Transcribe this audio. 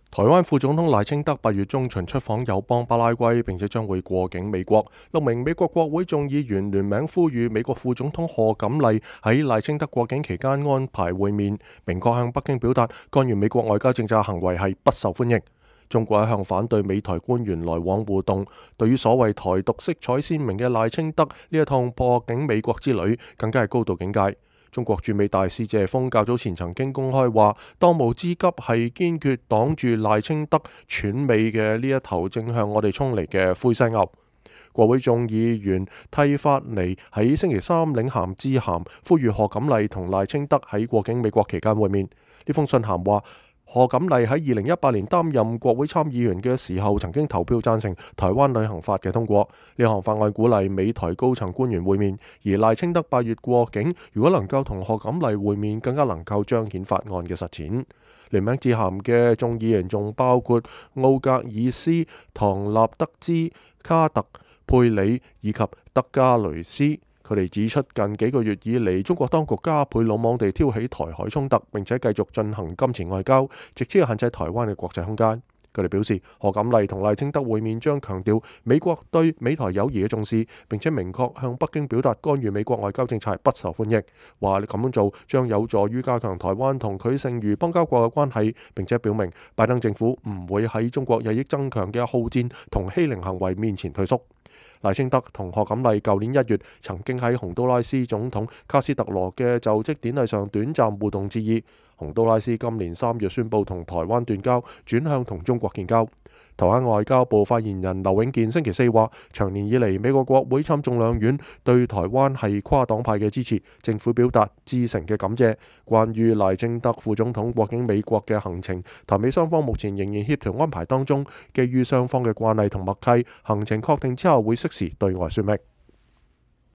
台灣副總統賴清德8月中旬出訪友邦巴拉圭，並且將會過境美國。6名美國國會眾議員聯名呼籲美國副總統賀錦麗喺賴清德過境期間安排會面，明確向北京表達干預美國外交政策行為係不受歡迎。中國一向反對美台官員來往互動，對於所謂台獨色彩鮮明嘅賴清德呢一趟過境美國之旅，更加係高度警戒。中國駐美大使謝鋒較早前曾經公開話，當務之急係堅決擋住賴清德竄美嘅呢一頭正向我哋衝嚟嘅灰犀牛。國會眾議員蒂法尼喺星期三領銜致函，呼籲賀錦麗同賴清德喺過境美國期間會面。呢封信函話，賀錦麗喺2018年擔任國會參議員嘅時候，曾經投票贊成台灣旅行法嘅通過。呢項法案鼓勵美台高層官員會面，而賴清德8月過境，如果能夠同賀錦麗會面，更加能夠彰顯法案嘅實踐。聯名致函嘅眾議員仲包括奧格爾斯、唐納德茲、卡特、佩里以及德加雷斯。佢哋指出，近幾個月以嚟，中國當局加倍魯莽地挑起台海衝突，並且繼續進行金錢外交，直接限制台灣嘅國際空間。佢哋表示，賀錦麗同賴清德會面將強調美國對美台友誼嘅重視，並且明確向北京表達干預美國外交政策不受歡迎。話咁樣做將有助於加強台灣同佢剩餘邦交國嘅關係，並且表明拜登政府唔會喺中國日益增強嘅好戰同欺凌行為面前退縮。賴清德同賀錦麗舊年1月曾經喺洪都拉斯總統卡斯特羅嘅就職典禮上短暫互動致意。洪都拉斯今年3月宣布同台灣斷交，轉向同中國建交。台灣外交部發言人劉永健星期4話，長年以嚟美國國會參眾兩院對台灣係跨黨派嘅支持，政府表達至誠嘅感謝。關於賴清德副總統過境美國嘅行程，台美雙方目前仍然協調安排當中，基於雙方嘅慣例同默契，行程確定之後會適時對外說明。